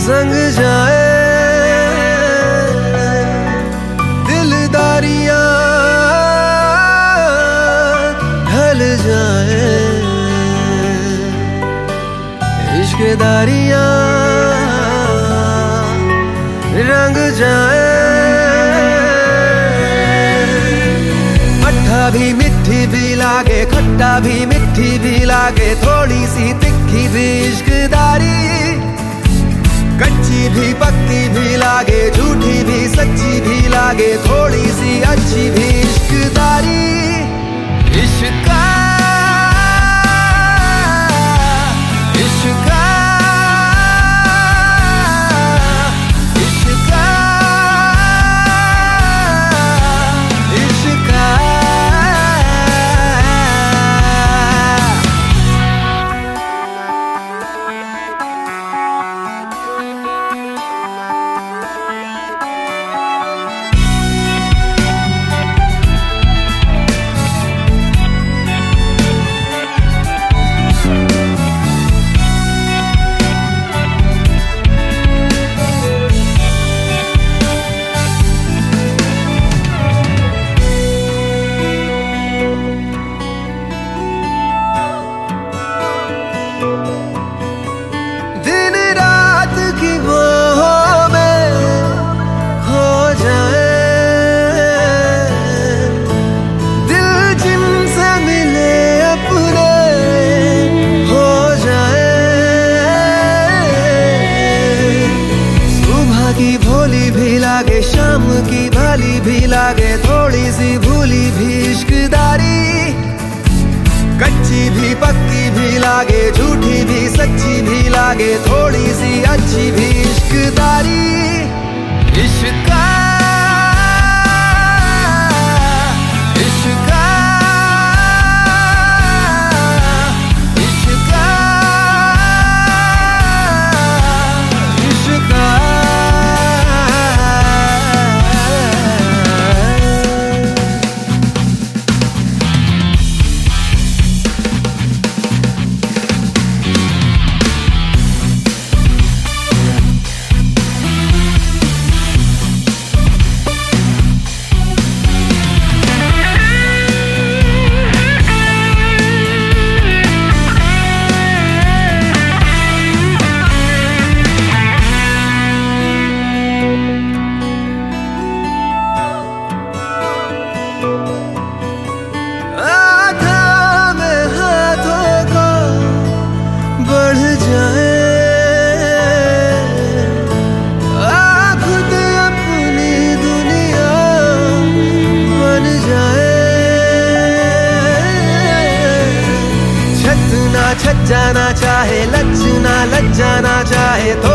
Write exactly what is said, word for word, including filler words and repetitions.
संग जाए दिलदारियां ढल जाए, इश्क़दारियां रंग जाए। मट्ठा भी मिठी भी लागे, खट्टा भी मिठी भी लागे, थोड़ी सी तिखी भी इश्क़दारी, कच्ची भी पक्की भी लागे, झूठी भी सच्ची भी लागे, थोड़ी सी अच्छी भी इश्क़दारी। इश्क़ इश्क़ की भोली भी लागे, शाम की भाली भी लागे, थोड़ी सी भूली भी इश्क़दारी, कच्ची भी पक्की भी लागे, झूठी भी सच्ची भी लागे, थोड़ी सी अच्छी भी इश्क़दारी। इश्क़ छत जाना चाहे, लच ना लज जाना चाहे, तो